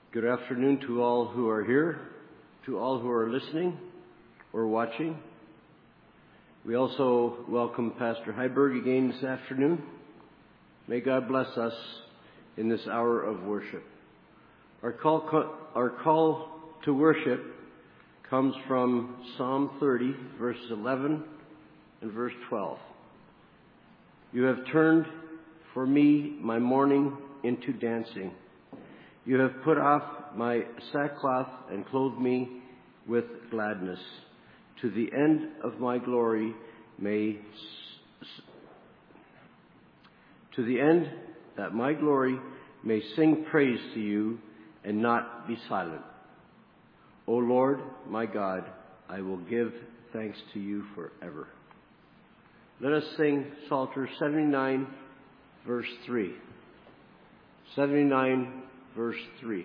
Good afternoon to all who are here, to all who are listening or watching. We also welcome Pastor Heiberg again this afternoon. May God bless us in this hour of worship. Our call to worship comes from Psalm 30, verses 11 and verse 12. You have turned for me my mourning into dancing. You have put off my sackcloth and clothed me with gladness. To the end of my glory to the end that my glory may sing praise to you and not be silent. O Lord, my God, I will give thanks to you forever. Let us sing Psalter 79, verse 3. 79, verse 3.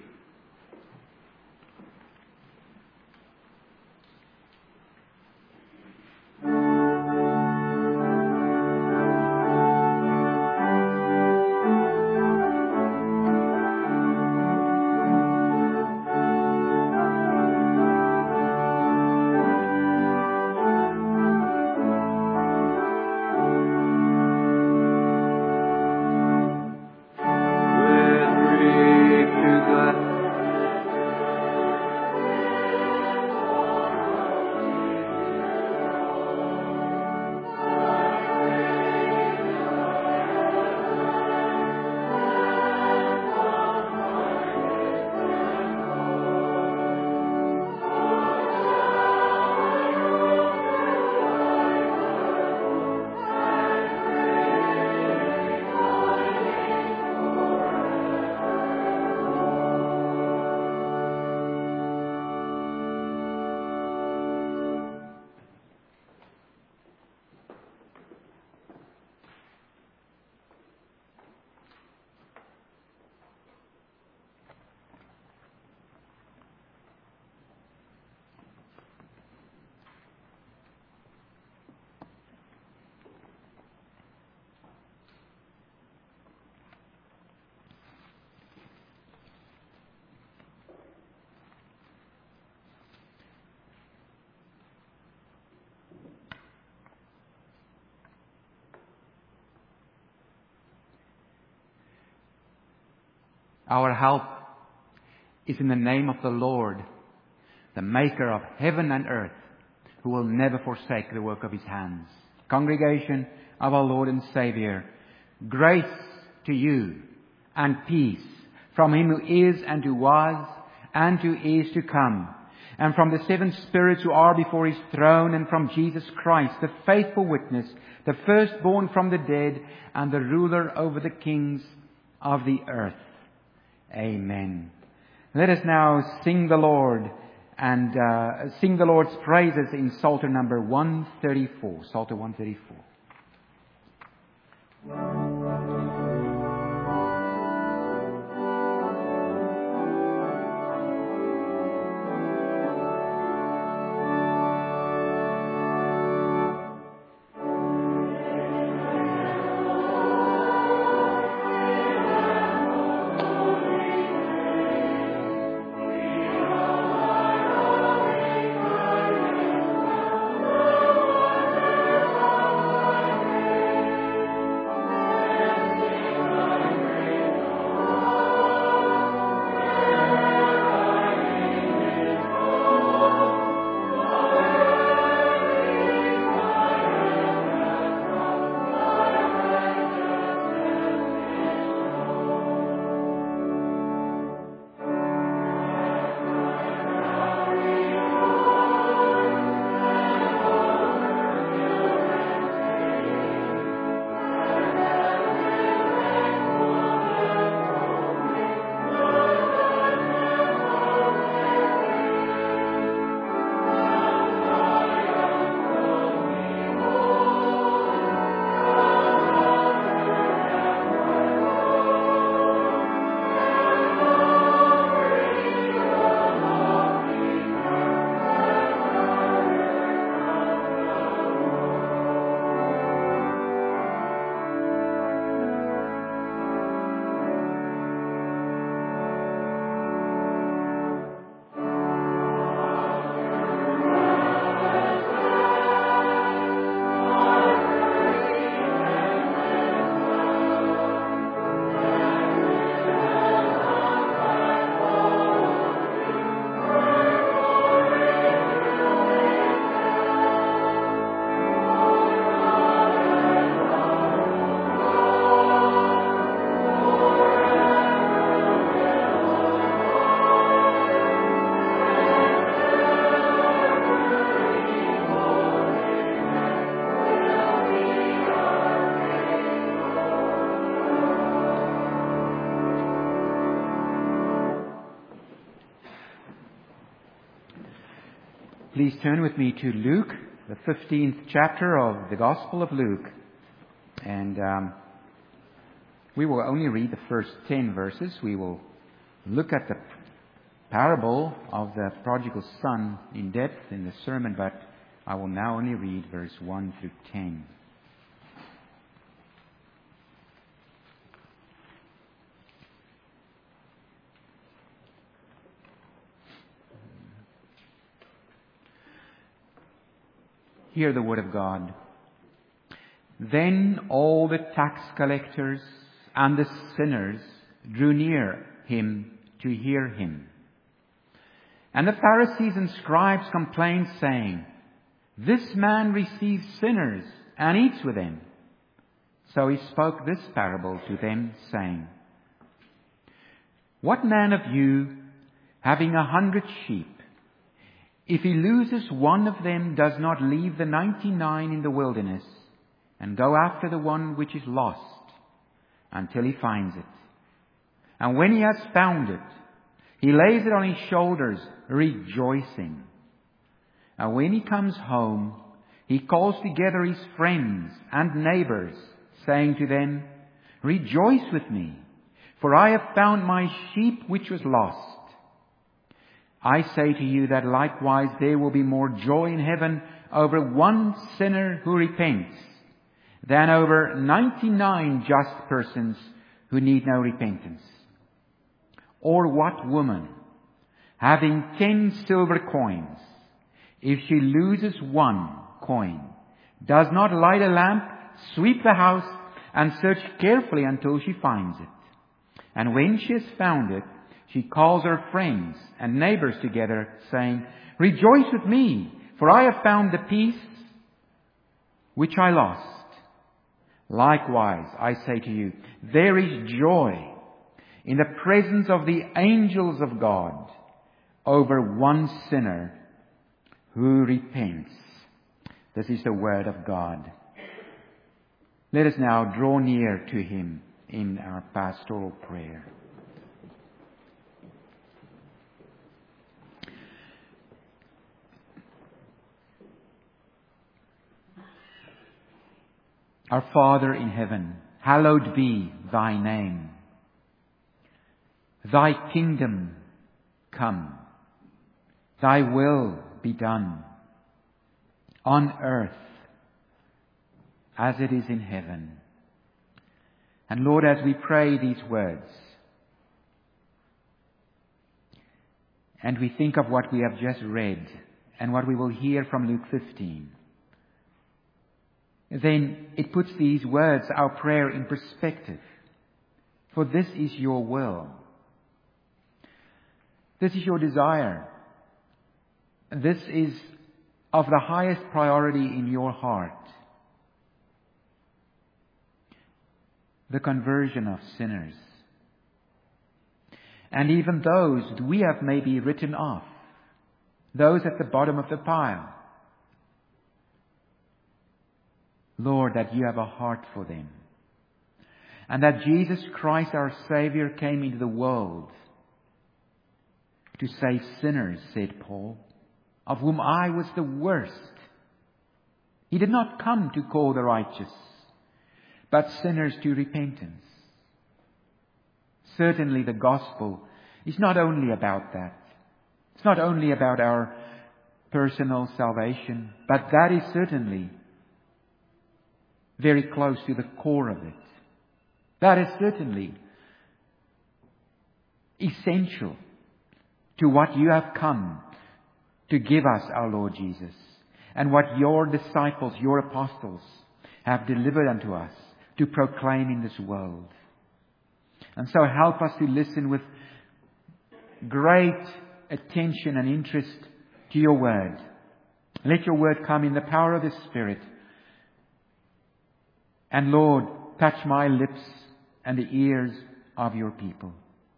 Our help is in the name of the Lord, the maker of heaven and earth, who will never forsake the work of his hands. Congregation of our Lord and Savior, grace to you and peace from him who is and who was and who is to come, and from the seven spirits who are before his throne, and from Jesus Christ, the faithful witness, the firstborn from the dead, and the ruler over the kings of the earth. Amen. Let us now sing the Lord and sing the Lord's praises in Psalter number 134. Psalter 134. Please turn with me to Luke, the 15th chapter of the Gospel of Luke. And we will only read the first 10 verses. We will look at the parable of the prodigal son in depth in the sermon, but I will now only read verse 1 through 10. Hear the word of God. Then all the tax collectors and the sinners drew near him to hear him. And the Pharisees and scribes complained, saying, "This man receives sinners and eats with them." So he spoke this parable to them, saying, "What man of you, having 100 sheep, if he loses one of them, does not leave the 99 in the wilderness and go after the one which is lost until he finds it? And when he has found it, he lays it on his shoulders, rejoicing. And when he comes home, he calls together his friends and neighbors, saying to them, 'Rejoice with me, for I have found my sheep which was lost.' I say to you that likewise there will be more joy in heaven over one sinner who repents than over 99 just persons who need no repentance. Or what woman, having 10 silver coins, if she loses one coin, does not light a lamp, sweep the house, and search carefully until she finds it? And when she has found it, she calls her friends and neighbors together, saying, 'Rejoice with me, for I have found the piece which I lost.' Likewise, I say to you, there is joy in the presence of the angels of God over one sinner who repents." This is the word of God. Let us now draw near to him in our pastoral prayer. Our Father in heaven, hallowed be thy name. Thy kingdom come. Thy will be done on earth as it is in heaven. And Lord, as we pray these words, and we think of what we have just read and what we will hear from Luke 15, then it puts these words, our prayer, in perspective. For this is your will. This is your desire. This is of the highest priority in your heart. The conversion of sinners. And even those we have maybe written off. Those at the bottom of the pile. Lord, that you have a heart for them. And that Jesus Christ, our Savior, came into the world to save sinners, said Paul, of whom I was the worst. He did not come to call the righteous, but sinners to repentance. Certainly the gospel is not only about that. It's not only about our personal salvation, but that is certainly very close to the core of it. That is certainly essential to what you have come to give us, our Lord Jesus, and what your disciples, your apostles, have delivered unto us to proclaim in this world. And so help us to listen with great attention and interest to your word. Let your word come in the power of the Spirit. And Lord, touch my lips and the ears of your people.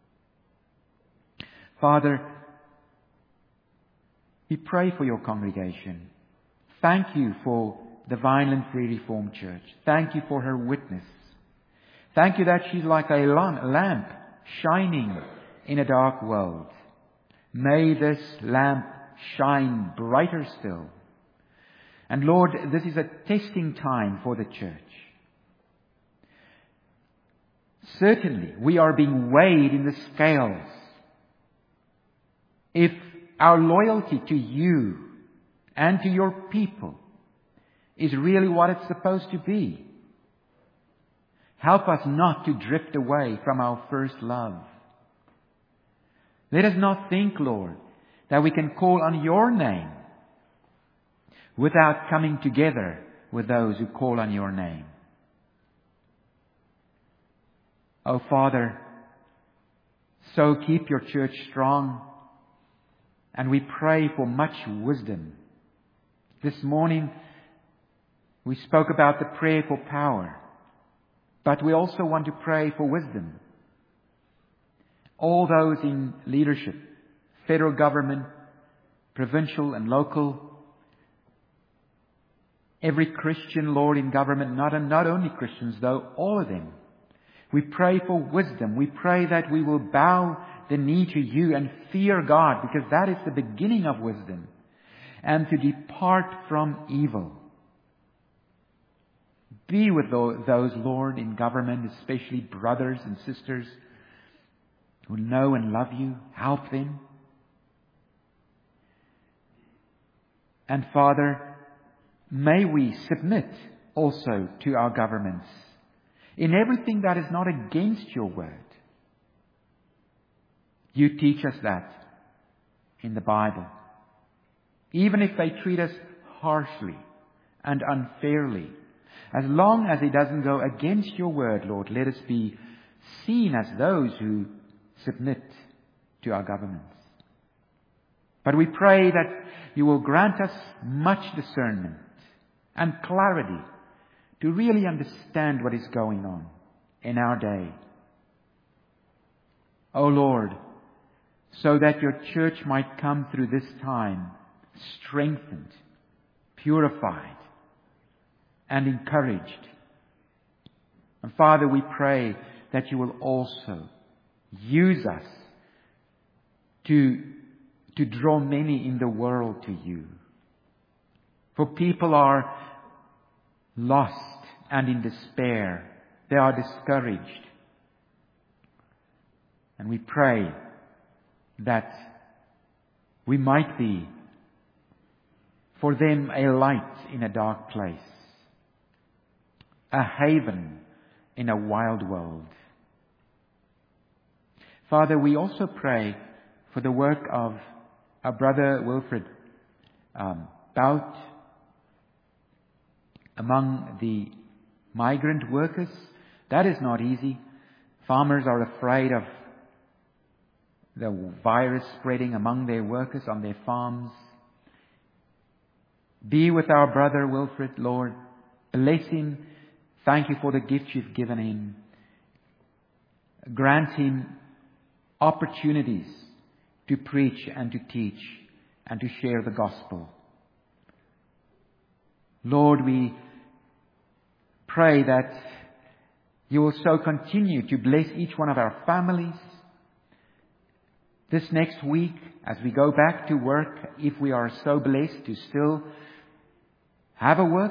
Father, we pray for your congregation. Thank you for the Vineland Free Reformed Church. Thank you for her witness. Thank you that she's like a lamp shining in a dark world. May this lamp shine brighter still. And Lord, this is a testing time for the church. Certainly, we are being weighed in the scales. If our loyalty to you and to your people is really what it's supposed to be, help us not to drift away from our first love. Let us not think, Lord, that we can call on your name without coming together with those who call on your name. Oh, Father, so keep your church strong, and we pray for much wisdom. This morning, we spoke about the prayer for power, but we also want to pray for wisdom. All those in leadership, federal government, provincial and local, every Christian, Lord, in government, not only Christians though, all of them. We pray for wisdom. We pray that we will bow the knee to you and fear God, because that is the beginning of wisdom, and to depart from evil. Be with those, Lord, in government, especially brothers and sisters who know and love you. Help them. And Father, may we submit also to our governments in everything that is not against your word. You teach us that in the Bible. Even if they treat us harshly and unfairly, as long as it doesn't go against your word, Lord, let us be seen as those who submit to our governments. But we pray that you will grant us much discernment and clarity to really understand what is going on in our day. O Lord, so that your church might come through this time strengthened, purified, and encouraged. And Father, we pray that you will also use us to draw many in the world to you. For people are lost and in despair. They are discouraged. And we pray that we might be for them a light in a dark place, a haven in a wild world. Father, we also pray for the work of our brother Wilfred Bout among the migrant workers. That is not easy. Farmers are afraid of the virus spreading among their workers on their farms. Be with our brother Wilfred, Lord. Bless him. Thank you for the gift you've given him. Grant him opportunities to preach and to teach and to share the gospel. Lord, we pray that you will so continue to bless each one of our families. This next week, as we go back to work, if we are so blessed to still have a work,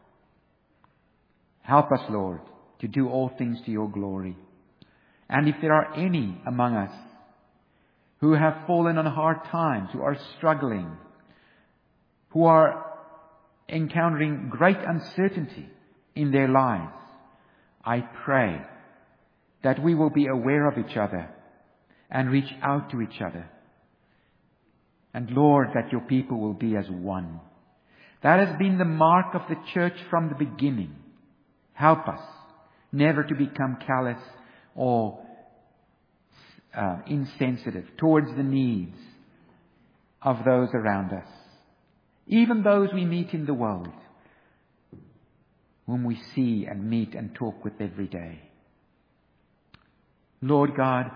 help us, Lord, to do all things to your glory. And if there are any among us who have fallen on hard times, who are struggling, who are encountering great uncertainty in their lives, I pray that we will be aware of each other and reach out to each other. And Lord, that your people will be as one. That has been the mark of the church from the beginning. Help us never to become callous or insensitive towards the needs of those around us, even those we meet in the world, whom we see and meet and talk with every day. Lord God,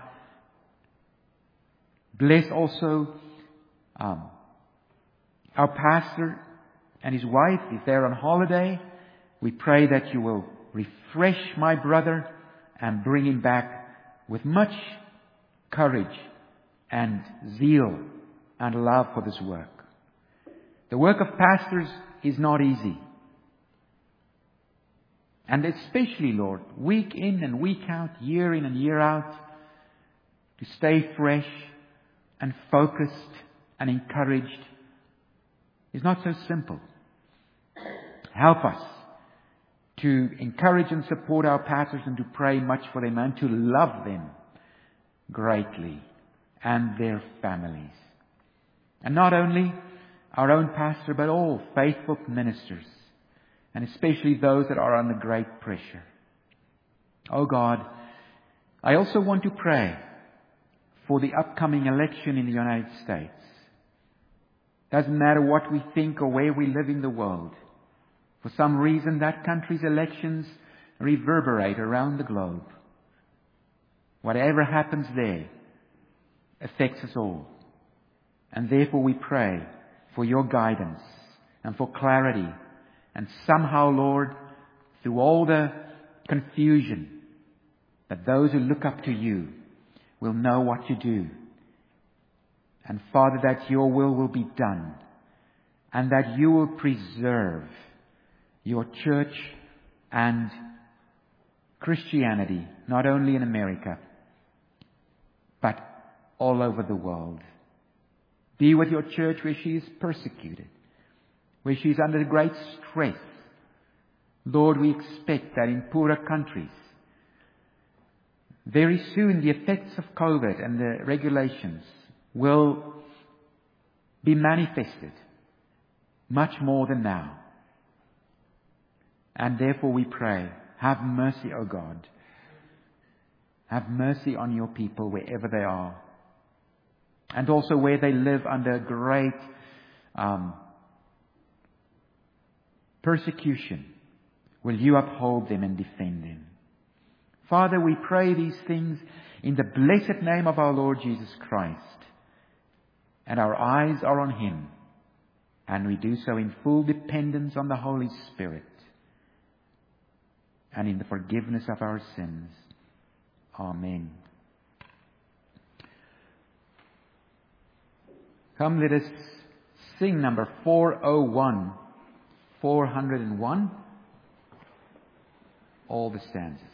bless also our pastor and his wife. If they're on holiday, we pray that you will refresh my brother and bring him back with much courage and zeal and love for this work. The work of pastors is not easy. And especially, Lord, week in and week out, year in and year out, to stay fresh and focused and encouraged is not so simple. Help us to encourage and support our pastors and to pray much for them and to love them greatly and their families. And not only our own pastor, but all faithful ministers, and especially those that are under great pressure. Oh God, I also want to pray for the upcoming election in the United States. Doesn't matter what we think or where we live in the world. For some reason, that country's elections reverberate around the globe. Whatever happens there affects us all. And therefore we pray for your guidance and for clarity. And somehow, Lord, through all the confusion, that those who look up to you will know what to do. And Father, that your will be done. And that you will preserve your church and Christianity, not only in America, but all over the world. Be with your church where she is persecuted, where she is under great stress. Lord, we expect that in poorer countries, very soon the effects of COVID and the regulations will be manifested much more than now. And therefore we pray, have mercy, O God. Have mercy on your people wherever they are. And also where they live under great persecution. Will you uphold them and defend them? Father, we pray these things in the blessed name of our Lord Jesus Christ. And our eyes are on Him. And we do so in full dependence on the Holy Spirit. And in the forgiveness of our sins. Amen. Come, let us sing number 401. 401. All the stanzas.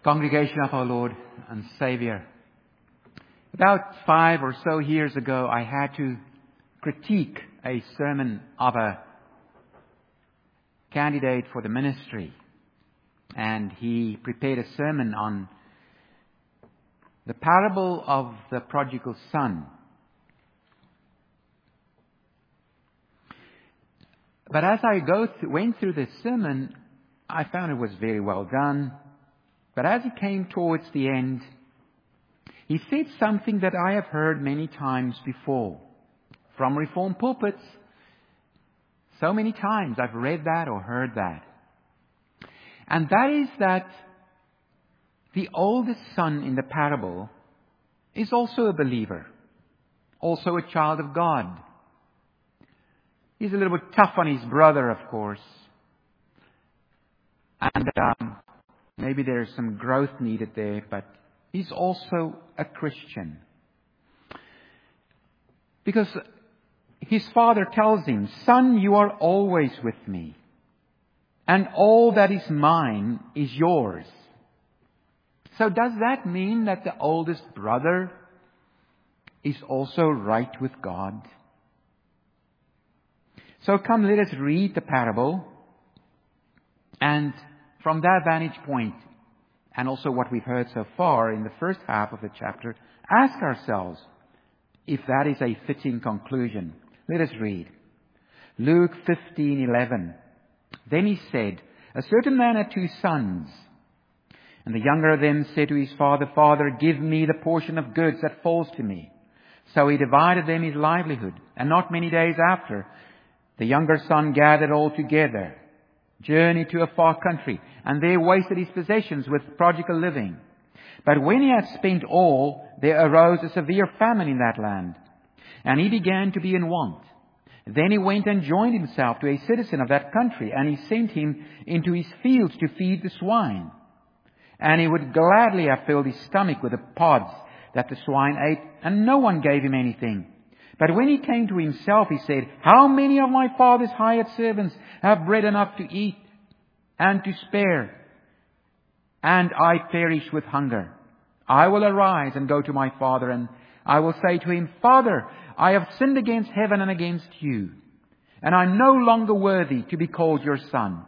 Congregation of our Lord and Savior, about 5 or so years ago, I had to critique a sermon of a candidate for the ministry. And he prepared a sermon on the parable of the prodigal son. But as I went through this sermon, I found it was very well done. But as he came towards the end, he said something that I have heard many times before from Reformed pulpits. So many times I've read that or heard that. And that is that the oldest son in the parable is also a believer, also a child of God. He's a little bit tough on his brother, of course. And maybe there's some growth needed there, but he's also a Christian. Because his father tells him, "Son, you are always with me, and all that is mine is yours." So does that mean that the oldest brother is also right with God? So come, let us read the parable, and from that vantage point, and also what we've heard so far in the first half of the chapter, ask ourselves if that is a fitting conclusion. Let us read. Luke 15:11. Then he said, "A certain man had 2 sons. And the younger of them said to his father, 'Father, give me the portion of goods that falls to me.' So he divided them his livelihood. And not many days after, the younger son gathered all together, journeyed to a far country, and there wasted his possessions with prodigal living. But when he had spent all, there arose a severe famine in that land, and he began to be in want. Then he went and joined himself to a citizen of that country, and he sent him into his fields to feed the swine. And he would gladly have filled his stomach with the pods that the swine ate, and no one gave him anything. But when he came to himself, he said, 'How many of my father's hired servants have bread enough to eat and to spare, and I perish with hunger? I will arise and go to my father, and I will say to him, Father, I have sinned against heaven and against you, and I am no longer worthy to be called your son.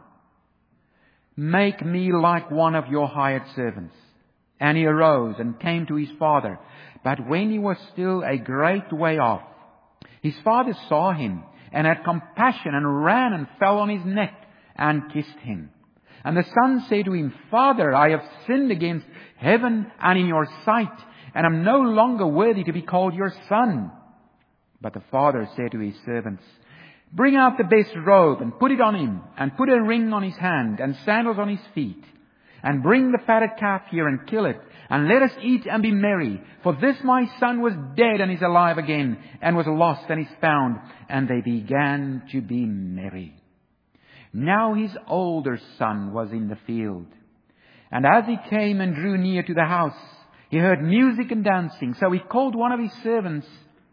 Make me like one of your hired servants.' And he arose and came to his father. But when he was still a great way off, his father saw him and had compassion and ran and fell on his neck and kissed him. And the son said to him, 'Father, I have sinned against heaven and in your sight, and am no longer worthy to be called your son.' But the father said to his servants, 'Bring out the best robe and put it on him, and put a ring on his hand and sandals on his feet. And bring the fatted calf here and kill it, and let us eat and be merry. For this my son was dead and is alive again, and was lost and is found.' And they began to be merry. Now his older son was in the field. And as he came and drew near to the house, he heard music and dancing. So he called one of the servants,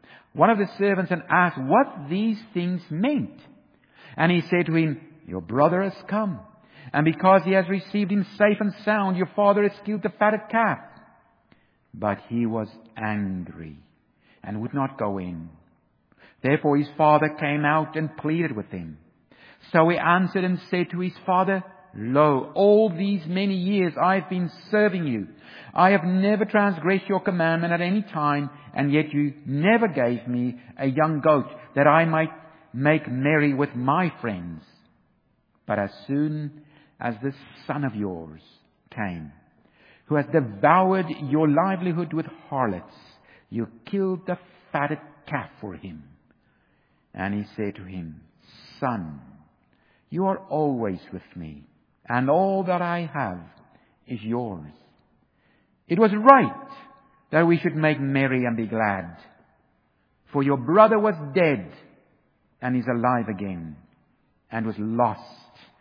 and asked what these things meant. And he said to him, 'Your brother has come, and because he has received him safe and sound, your father has killed the fatted calf.' But he was angry and would not go in. Therefore his father came out and pleaded with him. So he answered and said to his father, 'Lo, all these many years I have been serving you. I have never transgressed your commandment at any time, and yet you never gave me a young goat that I might make merry with my friends. But as soon as this son of yours came, who has devoured your livelihood with harlots, you killed the fatted calf for him.' And he said to him, 'Son, you are always with me, and all that I have is yours. It was right that we should make merry and be glad. For your brother was dead and is alive again, and was lost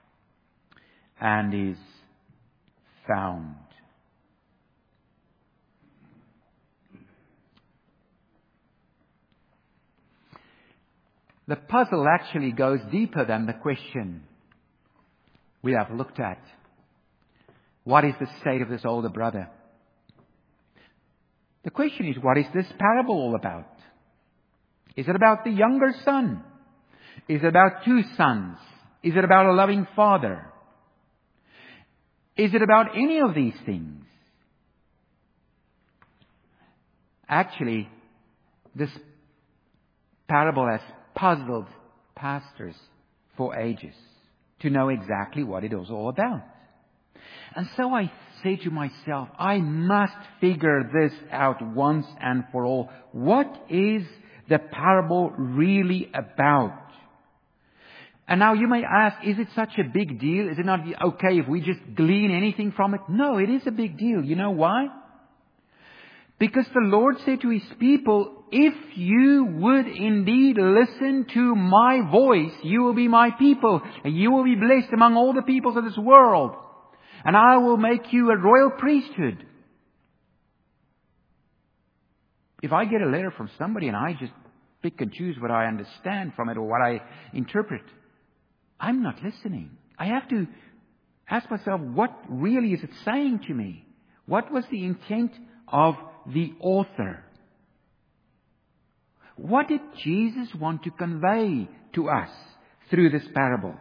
and is found.'" The puzzle actually goes deeper than the question we have looked at. What is the state of this older brother? The question is, what is this parable all about? Is it about the younger son? Is it about two sons? Is it about a loving father? Is it about any of these things? Actually, this parable has puzzled pastors for ages to know exactly what it was all about. And so I say to myself, I must figure this out once and for all. What is the parable really about? And now you may ask, is it such a big deal? Is it not okay if we just glean anything from it? No, it is a big deal. You know why? Because the Lord said to His people, if you would indeed listen to my voice, you will be my people, and you will be blessed among all the peoples of this world. And I will make you a royal priesthood. If I get a letter from somebody and I just pick and choose what I understand from it or what I interpret, I'm not listening. I have to ask myself, what really is it saying to me? What was the intent of the author? What did Jesus want to convey to us through this parable?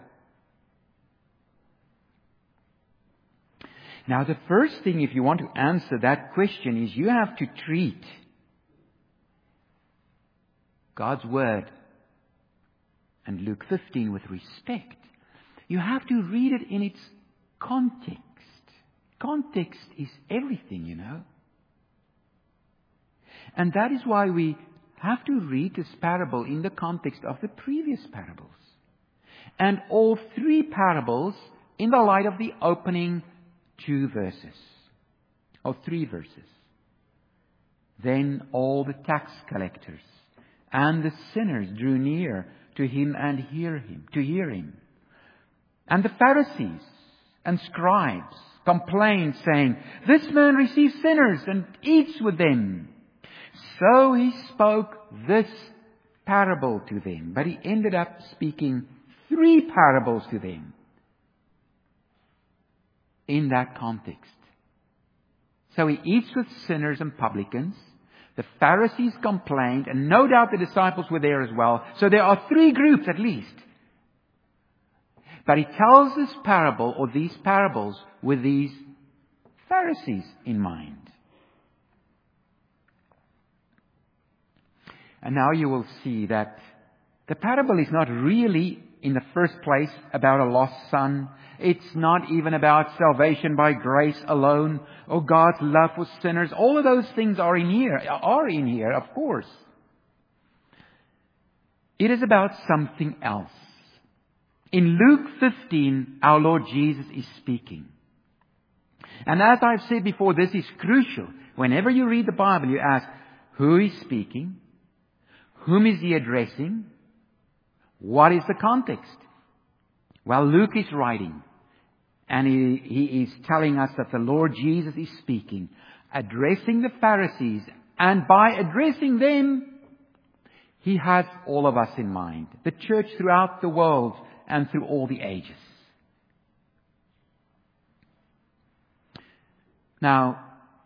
Now, the first thing, if you want to answer that question, is you have to treat God's Word and Luke 15 with respect. You have to read it in its context. Context is everything, you know. And that is why we have to read this parable in the context of the previous parables. And all three parables in the light of the opening 2 verses, or 3 verses. Then all the tax collectors and the sinners drew near to Him to hear Him. And the Pharisees and scribes complained, saying, "This man receives sinners and eats with them." So He spoke this parable to them. But He ended up speaking 3 parables to them in that context. So He eats with sinners and publicans. The Pharisees complained, and no doubt the disciples were there as well. So there are 3 groups at least. But He tells this parable, or these parables, with these Pharisees in mind. And now you will see that the parable is not really, in the first place, about a lost son. It's not even about salvation by grace alone, or God's love for sinners. All of those things are in here, of course. It is about something else. In Luke 15, our Lord Jesus is speaking. And as I've said before, this is crucial. Whenever you read the Bible, you ask, who is speaking? Whom is He addressing? What is the context? Well, Luke is writing, and he is telling us that the Lord Jesus is speaking, addressing the Pharisees, and by addressing them, He has all of us in mind, the church throughout the world and through all the ages. Now,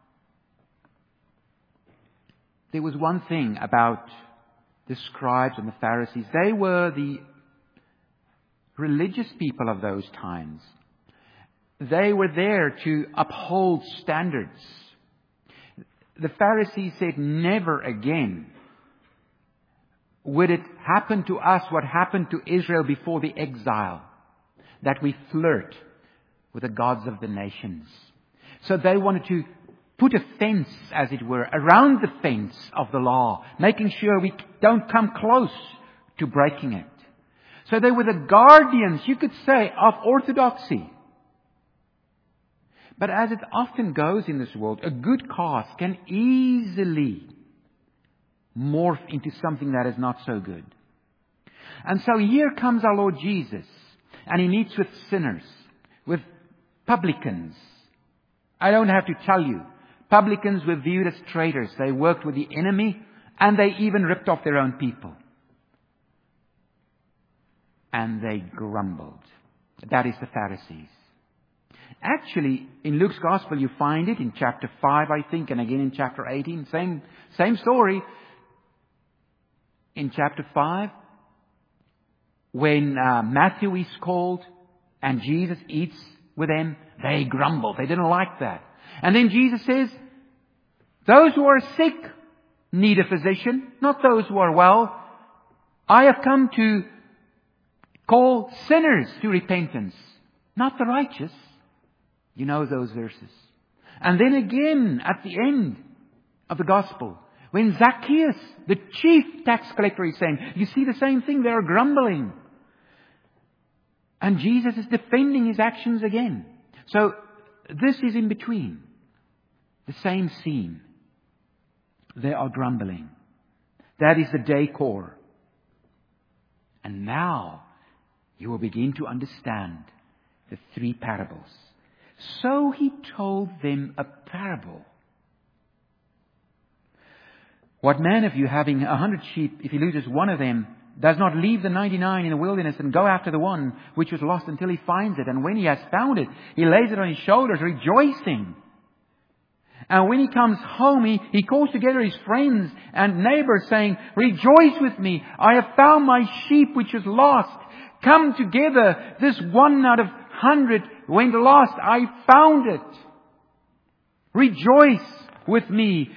there was one thing about the scribes and the Pharisees. They were the religious people of those times. They were there to uphold standards. The Pharisees said, never again would it happen to us what happened to Israel before the exile, that we flirt with the gods of the nations. So they wanted to put a fence, as it were, around the fence of the law, making sure we don't come close to breaking it. So they were the guardians, you could say, of orthodoxy. But as it often goes in this world, a good cause can easily morph into something that is not so good. And so here comes our Lord Jesus, and He meets with sinners, with publicans. I don't have to tell you, publicans were viewed as traitors. They worked with the enemy, and they even ripped off their own people. And they grumbled. That is the Pharisees. Actually, in Luke's Gospel, you find it in chapter 5, I think, and again in chapter 18. Same story. In chapter 5, when Matthew is called and Jesus eats with them, they grumbled. They didn't like that. And then Jesus says, those who are sick need a physician, not those who are well. I have come to call sinners to repentance, not the righteous. You know those verses. And then again, at the end of the Gospel, when Zacchaeus, the chief tax collector, is saying, you see the same thing, they are grumbling. And Jesus is defending his actions again. So, this is in between. The same scene. They are grumbling. That is the decor. And now, you will begin to understand the three parables. So he told them a parable. What man of you, having 100 sheep, if he loses one of them, does not leave the 99 in the wilderness and go after the one which was lost until he finds it? And when he has found it, he lays it on his shoulders, rejoicing. And when he comes home, he calls together his friends and neighbors, saying, rejoice with me, I have found my sheep which was lost. Come together, this one out of 100 went lost. I found it. Rejoice with me.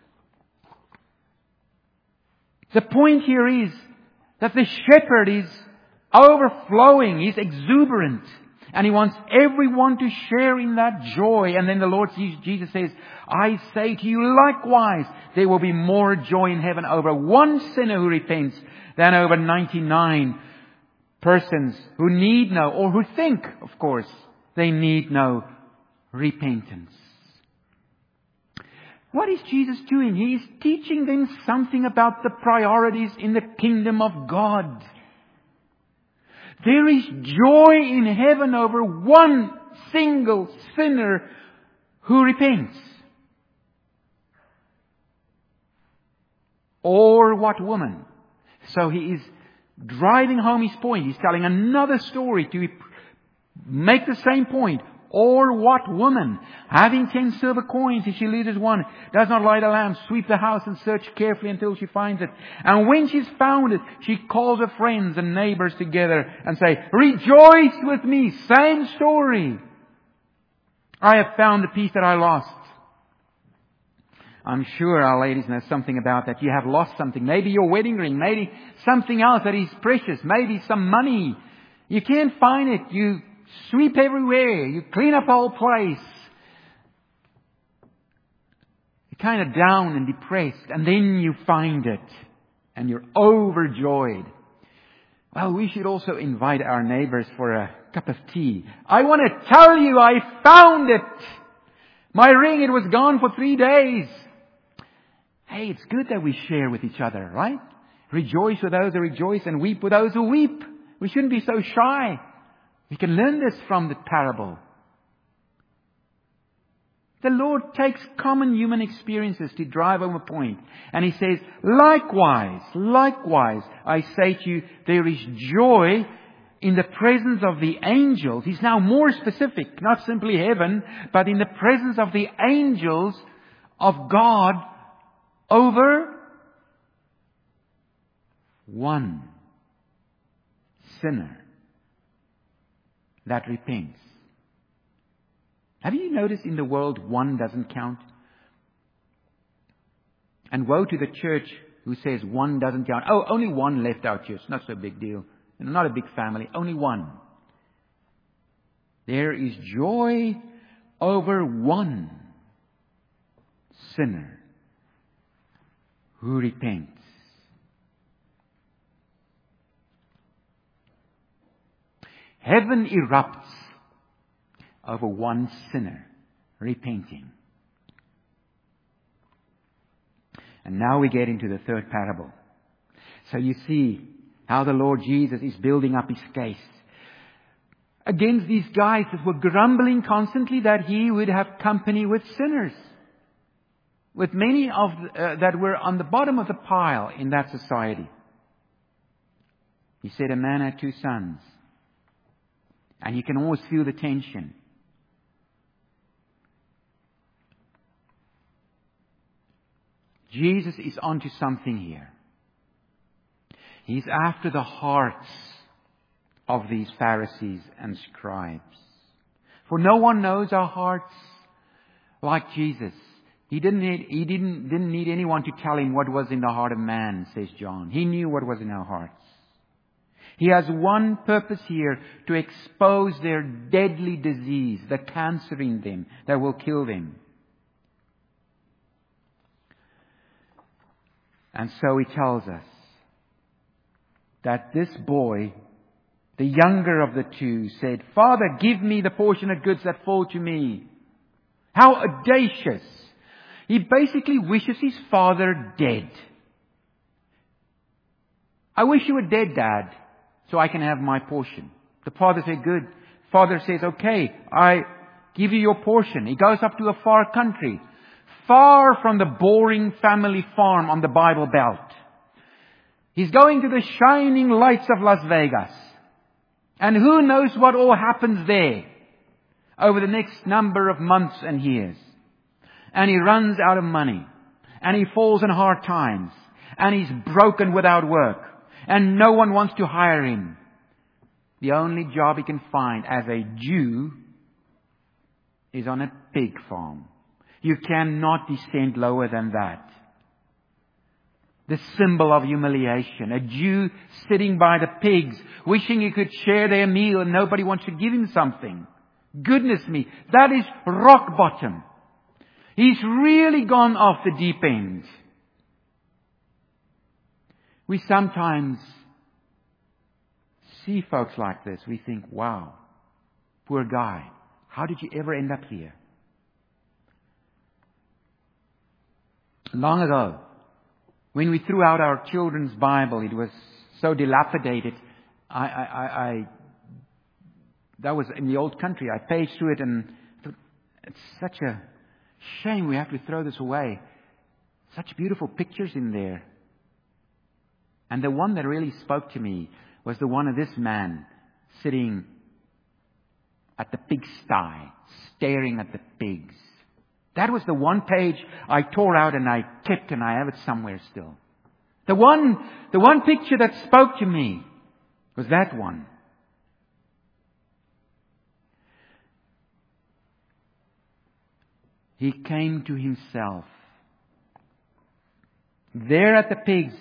The point here is that the shepherd is overflowing. He's exuberant. And he wants everyone to share in that joy. And then the Lord Jesus says, I say to you likewise, there will be more joy in heaven over one sinner who repents than over 99 persons who need no, or who think, of course, they need no repentance. What is Jesus doing? He is teaching them something about the priorities in the kingdom of God. There is joy in heaven over one single sinner who repents. Or what woman? So he is driving home his point. He's telling another story to make the same point. Or what woman, having 10 silver coins, if she loses one, does not light a lamp, sweep the house and search carefully until she finds it. And when she's found it, she calls her friends and neighbors together and say, rejoice with me. Same story. I have found the piece that I lost. I'm sure our ladies know something about that. You have lost something. Maybe your wedding ring. Maybe something else that is precious. Maybe some money. You can't find it. You sweep everywhere. You clean up the whole place. You're kind of down and depressed. And then you find it. And you're overjoyed. Well, we should also invite our neighbors for a cup of tea. I want to tell you, I found it. My ring, it was gone for 3 days. Hey, it's good that we share with each other, right? Rejoice with those who rejoice and weep with those who weep. We shouldn't be so shy. We can learn this from the parable. The Lord takes common human experiences to drive home a point. And He says, likewise, I say to you, there is joy in the presence of the angels. He's now more specific, not simply heaven, but in the presence of the angels of God over one sinner that repents. Have you noticed in the world one doesn't count? And woe to the church who says one doesn't count. Oh, only one left our church. Not so big deal. Not a big family. Only one. There is joy over one sinner who repents. Heaven erupts over one sinner repenting. And now we get into the third parable. So you see how the Lord Jesus is building up His case against these guys that were grumbling constantly that He would have company with sinners. With many of that were on the bottom of the pile in that society. He said a man had 2 sons. And you can always feel the tension. Jesus is onto something here. He's after the hearts of these Pharisees and scribes. For no one knows our hearts like Jesus. He didn't need anyone to tell him what was in the heart of man, says John. He knew what was in our hearts. He has one purpose here, to expose their deadly disease, the cancer in them that will kill them. And so he tells us that this boy, the younger of the two, said, "Father, give me the portion of goods that fall to me." How audacious! He basically wishes his father dead. "I wish you were dead, Dad, so I can have my portion." The father said, "Good." Father says, "Okay, I give you your portion." He goes up to a far country, far from the boring family farm on the Bible Belt. He's going to the shining lights of Las Vegas. And who knows what all happens there over the next number of months and years. And he runs out of money. And he falls in hard times. And he's broken without work. And no one wants to hire him. The only job he can find as a Jew is on a pig farm. You cannot descend lower than that. The symbol of humiliation. A Jew sitting by the pigs, wishing he could share their meal and nobody wants to give him something. Goodness me, that is rock bottom. He's really gone off the deep end. We sometimes see folks like this. We think, wow, poor guy. How did you ever end up here? Long ago, when we threw out our children's Bible, it was so dilapidated. That was in the old country. I paged through it and thought, it's such a shame we have to throw this away. Such beautiful pictures in there. And the one that really spoke to me was the one of this man sitting at the pigsty, staring at the pigs. That was the one page I tore out and I kept, and I have it somewhere still. The one picture that spoke to me was that one. He came to himself. There at the pigs.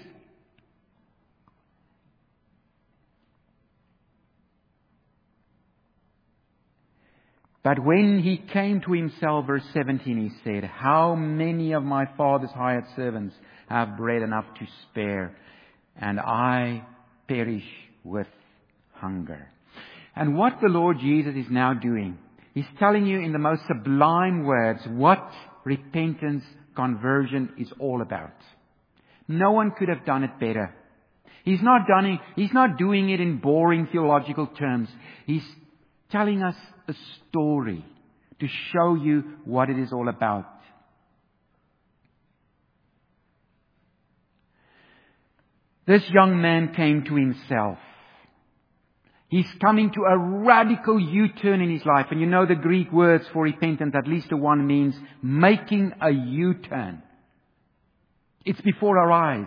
But when he came to himself, verse 17, he said, "How many of my father's hired servants have bread enough to spare, and I perish with hunger?" And what the Lord Jesus is now doing, He's telling you in the most sublime words what repentance, conversion is all about. No one could have done it better. He's not doing it in boring theological terms. He's telling us a story to show you what it is all about. This young man came to himself. He's coming to a radical U-turn in his life. And you know the Greek words for repentance, at least the one means making a U-turn. It's before our eyes.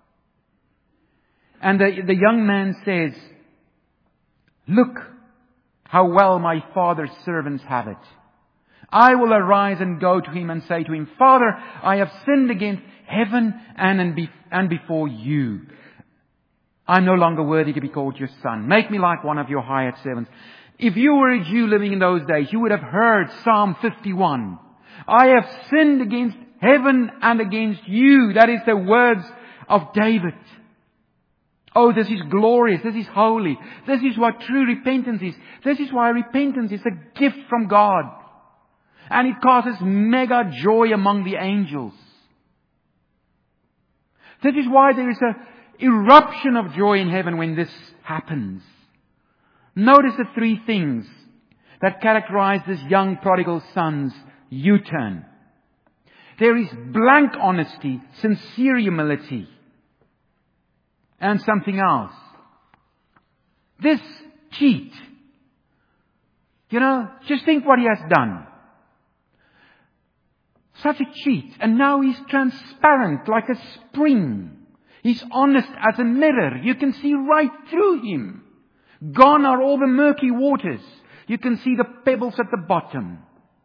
And the young man says, "Look how well my father's servants have it. I will arise and go to him and say to him, 'Father, I have sinned against heaven and before you. I'm no longer worthy to be called your son. Make me like one of your hired servants.'" If you were a Jew living in those days, you would have heard Psalm 51. "I have sinned against heaven and against you." That is the words of David. Oh, this is glorious. This is holy. This is what true repentance is. This is why repentance is a gift from God. And it causes mega joy among the angels. This is why there is an eruption of joy in heaven when this happens. Notice the three things that characterize this young prodigal son's U-turn. There is blank honesty, sincere humility, and something else. This cheat. Just think what he has done. Such a cheat. And now he's transparent like a spring. He's honest as a mirror. You can see right through him. Gone are all the murky waters. You can see the pebbles at the bottom.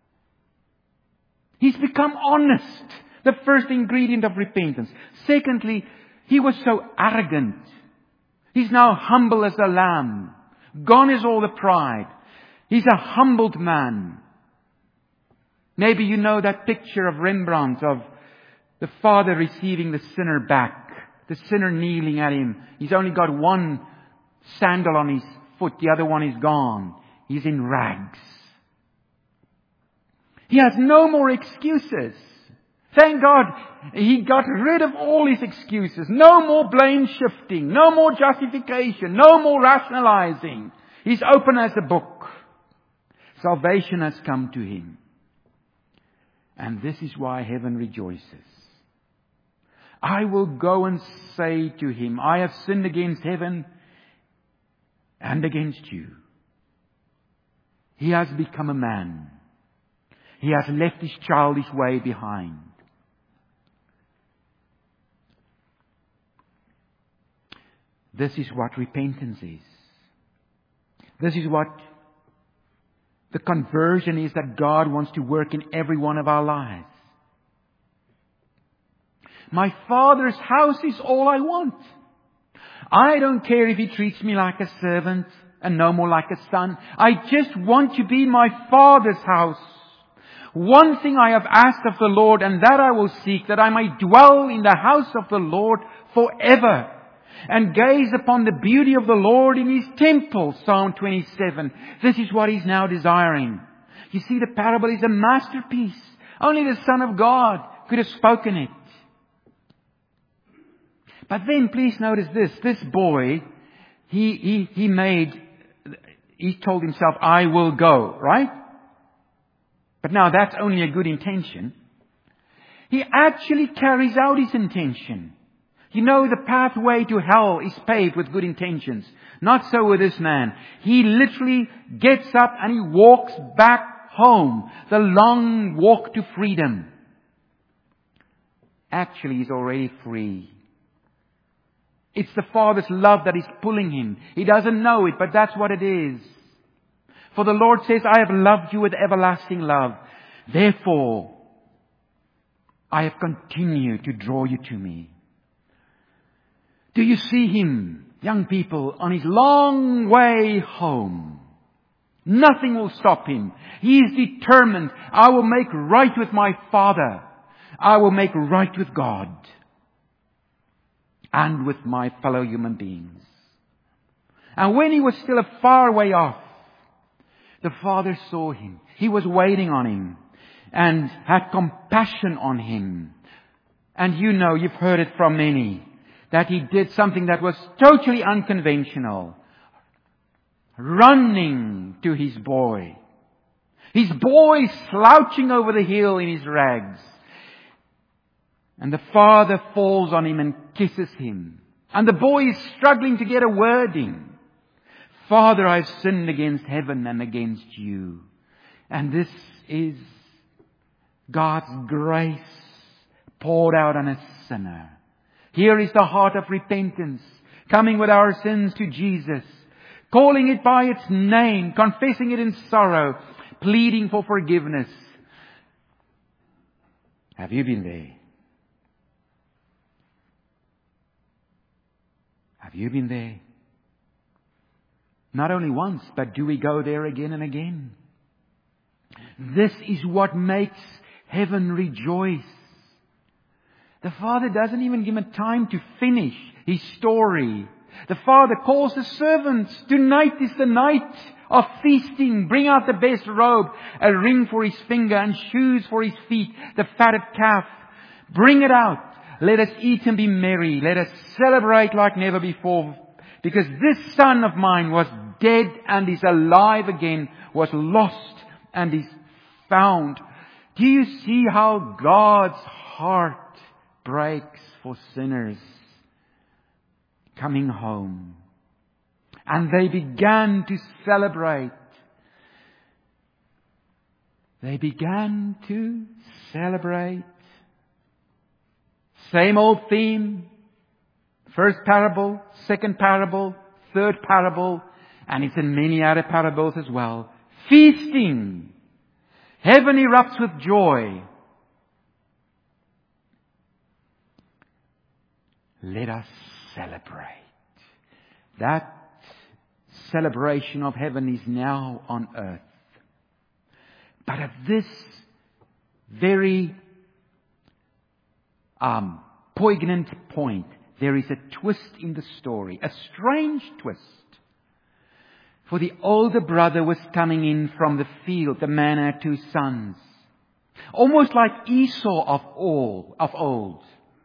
He's become honest. The first ingredient of repentance. Secondly, he was so arrogant. He's now humble as a lamb. Gone is all the pride. He's a humbled man. Maybe you know that picture of Rembrandt of the Father receiving the sinner back. The sinner kneeling at him. He's only got one sandal on his foot. The other one is gone. He's in rags. He has no more excuses. Thank God he got rid of all his excuses. No more blame shifting. No more justification. No more rationalizing. He's open as a book. Salvation has come to him. And this is why heaven rejoices. I will go and say to him, I have sinned against heaven and against you. He has become a man. He has left his childish way behind. This is what repentance is. This is what the conversion is that God wants to work in every one of our lives. My Father's house is all I want. I don't care if He treats me like a servant and no more like a son. I just want to be in my Father's house. One thing I have asked of the Lord, and that I will seek, that I may dwell in the house of the Lord forever, and gaze upon the beauty of the Lord in His temple. Psalm 27. This is what He's now desiring. You see, the parable is a masterpiece. Only the Son of God could have spoken it. But then please notice this. This boy, he told himself, I will go, right? But now that's only a good intention. He actually carries out his intention. You know, the pathway to hell is paved with good intentions. Not so with this man. He literally gets up and he walks back home. The long walk to freedom. Actually, he's already free. It's the Father's love that is pulling him. He doesn't know it, but that's what it is. For the Lord says, I have loved you with everlasting love. Therefore, I have continued to draw you to me. Do you see him, young people, on his long way home? Nothing will stop him. He is determined. I will make right with my Father. I will make right with God. And with my fellow human beings. And when he was still a far way off, the Father saw him. He was waiting on him and had compassion on him. And you know, you've heard it from many, that he did something that was totally unconventional. Running to his boy. His boy slouching over the hill in his rags. And the Father falls on him and kisses him. And the boy is struggling to get a word in. Father, I've sinned against heaven and against you. And this is God's grace poured out on a sinner. Here is the heart of repentance, coming with our sins to Jesus, calling it by its name, confessing it in sorrow, pleading for forgiveness. Have you been there? Have you been there? Not only once, but do we go there again and again? This is what makes heaven rejoice. The Father doesn't even give him time to finish his story. The Father calls the servants. Tonight is the night of feasting. Bring out the best robe, a ring for his finger and shoes for his feet, the fatted calf. Bring it out. Let us eat and be merry. Let us celebrate like never before. Because this son of mine was dead and is alive again, was lost and is found. Do you see how God's heart breaks for sinners coming home? And they began to celebrate. they began to celebrate. Same old theme. First parable, second parable, third parable, and it's in many other parables as well. Feasting. Heaven erupts with joy. Let us celebrate. That celebration of heaven is now on earth. But at this very poignant point, there is a twist in the story, a strange twist. For the older brother was coming in from the field. The man had 2 sons. Almost like Esau of old.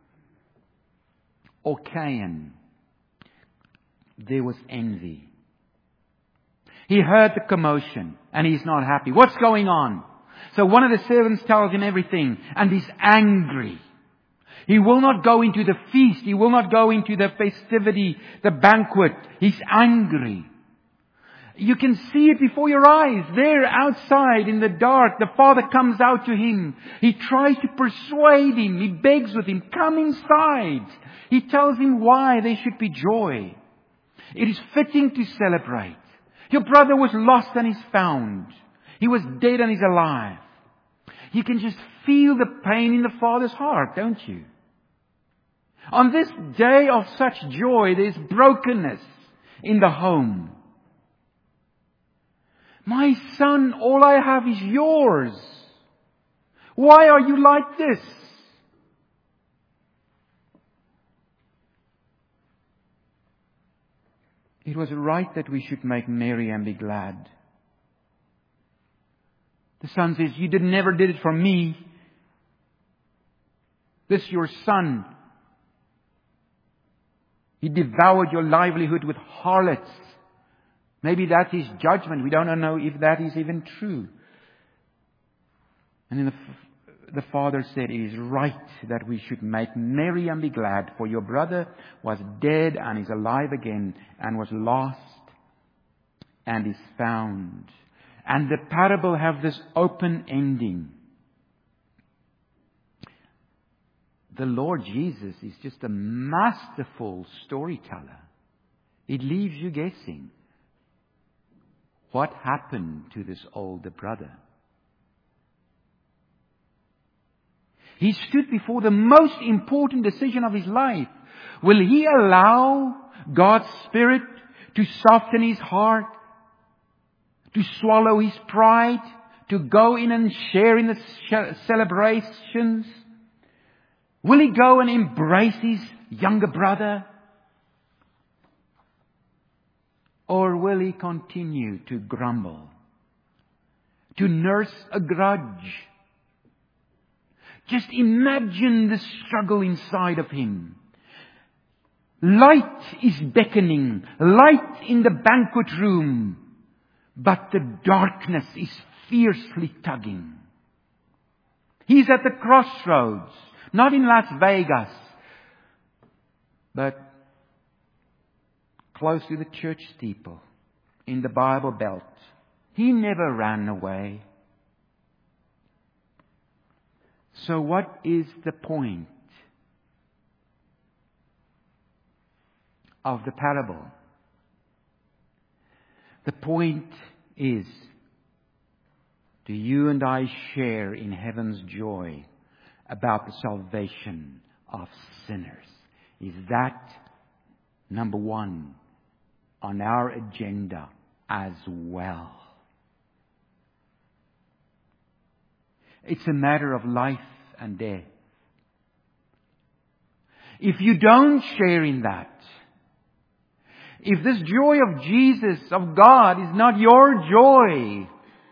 Or Cain. There was envy. He heard the commotion and he's not happy. What's going on? So one of the servants tells him everything and he's angry. He will not go into the feast. He will not go into the festivity, the banquet. He's angry. You can see it before your eyes. There outside in the dark, the father comes out to him. He tries to persuade him. He begs with him, come inside. He tells him why there should be joy. It is fitting to celebrate. Your brother was lost and is found. He was dead and is alive. You can just feel the pain in the father's heart, don't you? On this day of such joy, there's brokenness in the home. My son, all I have is yours. Why are you like this? It was right that we should make merry and be glad. The son says, you never did it for me. This your son. He devoured your livelihood with harlots. Maybe that's his judgment. We don't know if that is even true. And then the father said, it is right that we should make merry and be glad, for your brother was dead and is alive again, and was lost and is found. And the parable have this open ending. The Lord Jesus is just a masterful storyteller. It leaves you guessing. What happened to this older brother? He stood before the most important decision of his life. Will he allow God's Spirit to soften his heart, to swallow his pride, to go in and share in the celebrations? Will he go and embrace his younger brother? Or will he continue to grumble, to nurse a grudge? Just imagine the struggle inside of him. Light is beckoning, light in the banquet room, but the darkness is fiercely tugging. He's at the crossroads, not in Las Vegas, but close to the church steeple, in the Bible Belt. He never ran away. So what is the point of the parable? The point is, do you and I share in heaven's joy about the salvation of sinners? Is that number one on our agenda as well? It's a matter of life and death. If you don't share in that, if this joy of Jesus, of God, is not your joy,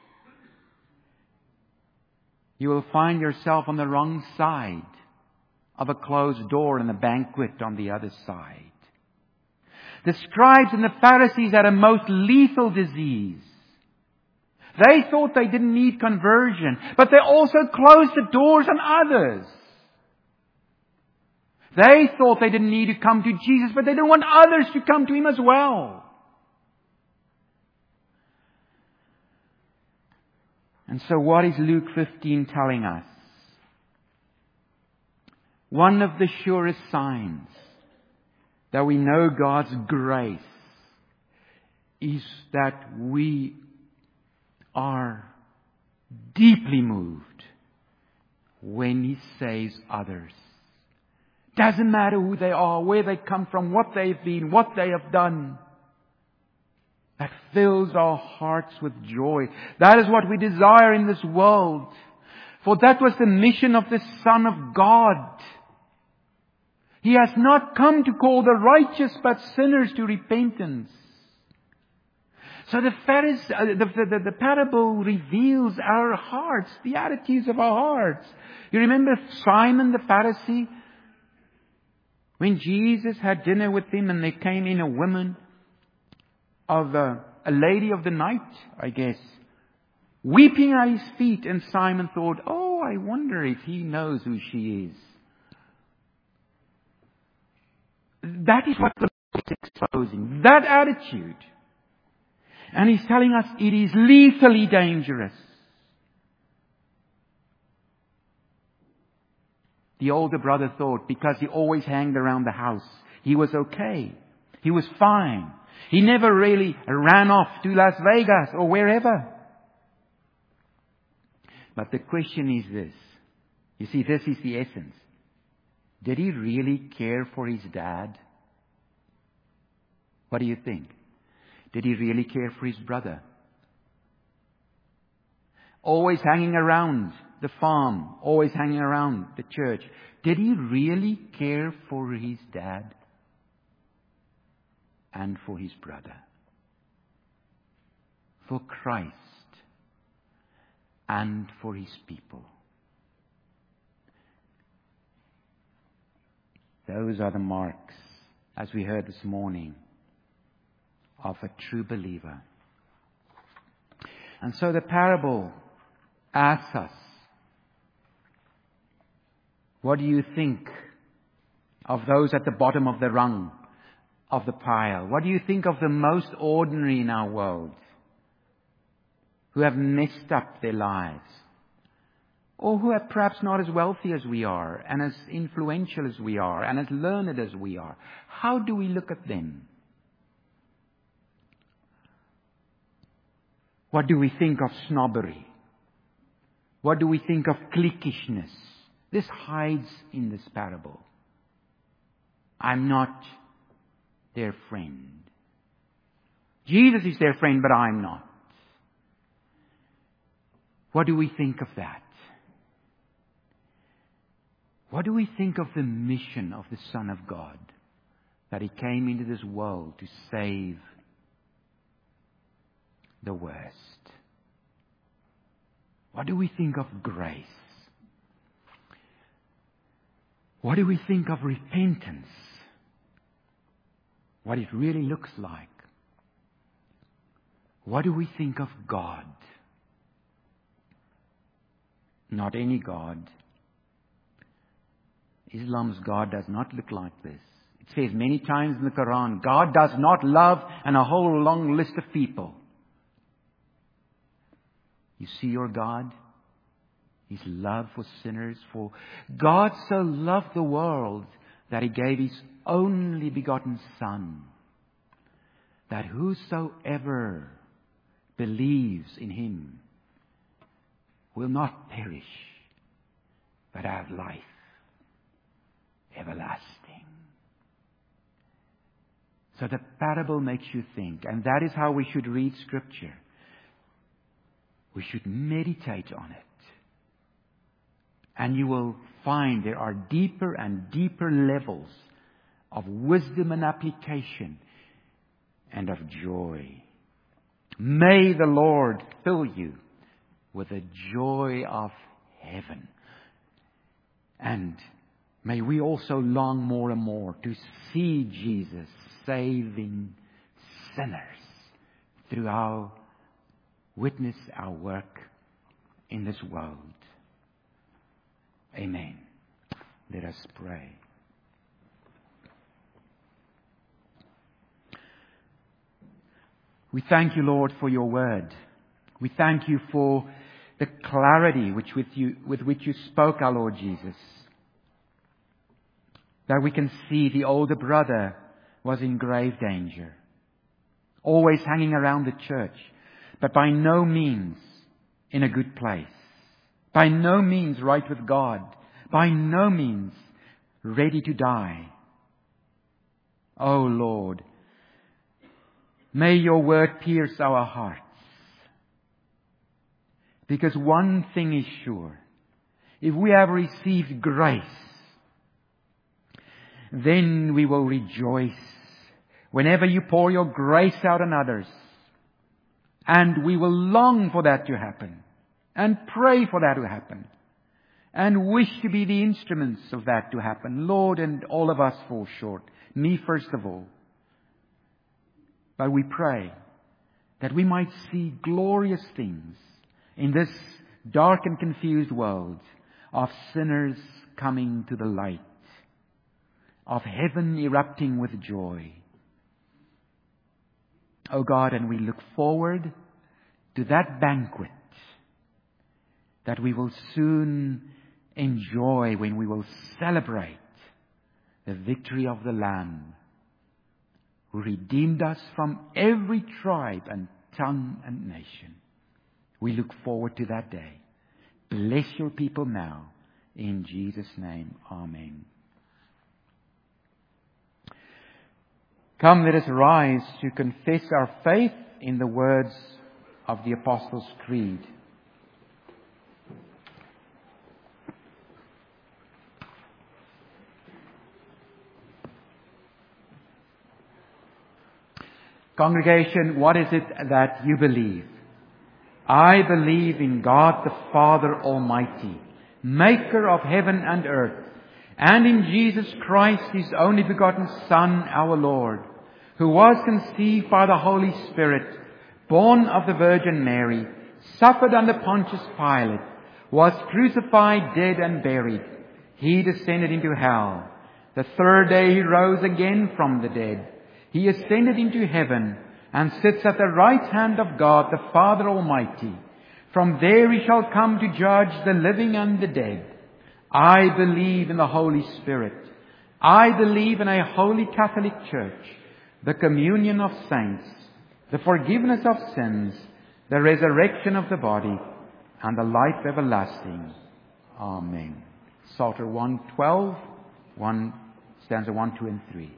you will find yourself on the wrong side of a closed door and a banquet on the other side. The scribes and the Pharisees had a most lethal disease. They thought they didn't need conversion, but they also closed the doors on others. They thought they didn't need to come to Jesus, but they didn't want others to come to Him as well. And so what is Luke 15 telling us? One of the surest signs that we know God's grace is that we are deeply moved when He saves others. Doesn't matter who they are, where they come from, what they've been, what they have done. That fills our hearts with joy. That is what we desire in this world. For that was the mission of the Son of God. He has not come to call the righteous but sinners to repentance. So the parable reveals our hearts, the attitudes of our hearts. You remember Simon the Pharisee? When Jesus had dinner with him and there came in a woman of a lady of the night, I guess, weeping at His feet, and Simon thought, oh, I wonder if He knows who she is. That is what the Lord is exposing, that attitude. And He's telling us it is lethally dangerous. The older brother thought because he always hanged around the house, he was okay. He was fine. He never really ran off to Las Vegas or wherever. But the question is this. You see, this is the essence. Did he really care for his dad? What do you think? Did he really care for his brother? Always hanging around the farm, always hanging around the church. Did he really care for his dad and for his brother? For Christ and for His people. Those are the marks, as we heard this morning, of a true believer. And so the parable asks us, what do you think of those at the bottom of the rung of the pile? What do you think of the most ordinary in our world, who have messed up their lives? Or who are perhaps not as wealthy as we are, and as influential as we are, and as learned as we are? How do we look at them? What do we think of snobbery? What do we think of cliquishness? This hides in this parable. I'm not their friend. Jesus is their friend, but I'm not. What do we think of that? What do we think of the mission of the Son of God? That He came into this world to save the worst. What do we think of grace? What do we think of repentance? What it really looks like. What do we think of God? Not any God. Islam's God does not look like this. It says many times in the Quran, God does not love and a whole long list of people. You see your God? His love for sinners. For God so loved the world that He gave His only begotten Son, that whosoever believes in Him will not perish, but have life everlasting. So the parable makes you think, and that is how we should read Scripture. We should meditate on it. And you will find there are deeper and deeper levels of wisdom and application and of joy. May the Lord fill you with the joy of heaven. And may we also long more and more to see Jesus saving sinners through our witness, our work in this world. Amen. Let us pray. We thank you, Lord, for your word. We thank you for the clarity with which you spoke, our Lord Jesus. That we can see the older brother was in grave danger, always hanging around the church, but by no means in a good place, by no means right with God, by no means ready to die. Oh Lord, may your word pierce our hearts. Because one thing is sure, if we have received grace, then we will rejoice whenever you pour your grace out on others. And we will long for that to happen, and pray for that to happen, and wish to be the instruments of that to happen. Lord, and all of us fall short, me first of all. But we pray that we might see glorious things in this dark and confused world of sinners coming to the light, of heaven erupting with joy. Oh God, and we look forward to that banquet that we will soon enjoy when we will celebrate the victory of the Lamb who redeemed us from every tribe and tongue and nation. We look forward to that day. Bless your people now. In Jesus' name, amen. Come, let us rise to confess our faith in the words of the Apostles' Creed. Congregation, what is it that you believe? I believe in God the Father Almighty, maker of heaven and earth, and in Jesus Christ, His only begotten Son, our Lord, who was conceived by the Holy Spirit, born of the Virgin Mary, suffered under Pontius Pilate, was crucified, dead, and buried. He descended into hell. The third day He rose again from the dead. He ascended into heaven and sits at the right hand of God, the Father Almighty. From there He shall come to judge the living and the dead. I believe in the Holy Spirit. I believe in a holy Catholic Church, the communion of saints, the forgiveness of sins, the resurrection of the body, and the life everlasting. Amen. Psalter 112, stanza 1, 2, and 3.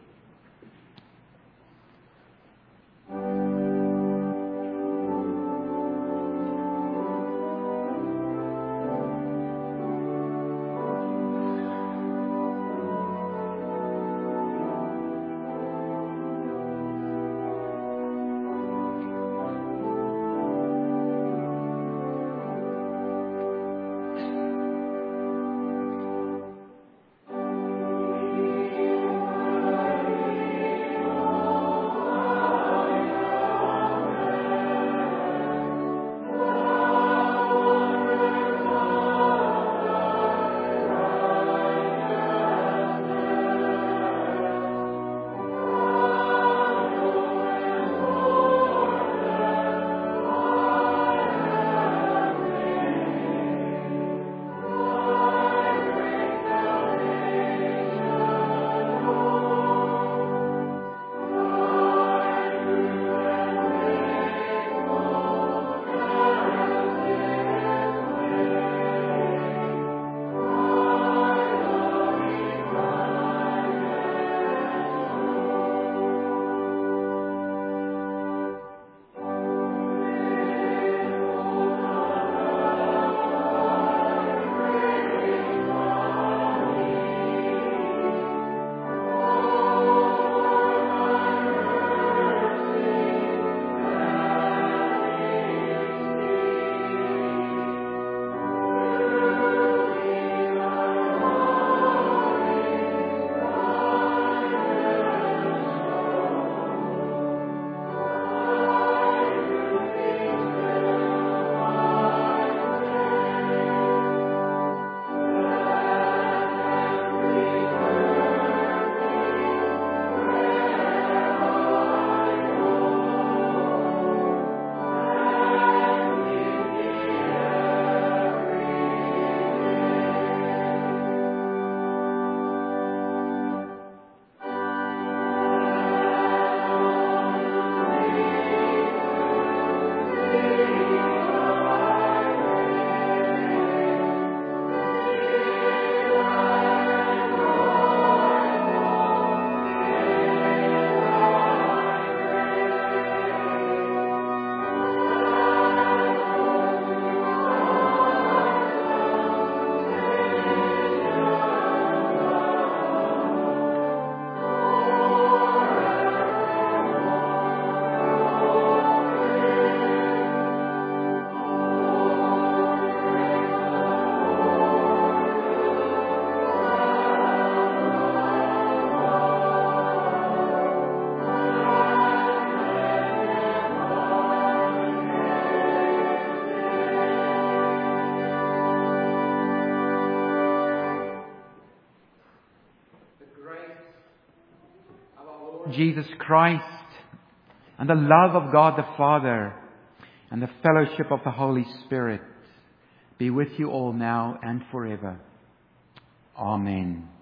Jesus Christ, and the love of God the Father, and the fellowship of the Holy Spirit be with you all now and forever. Amen.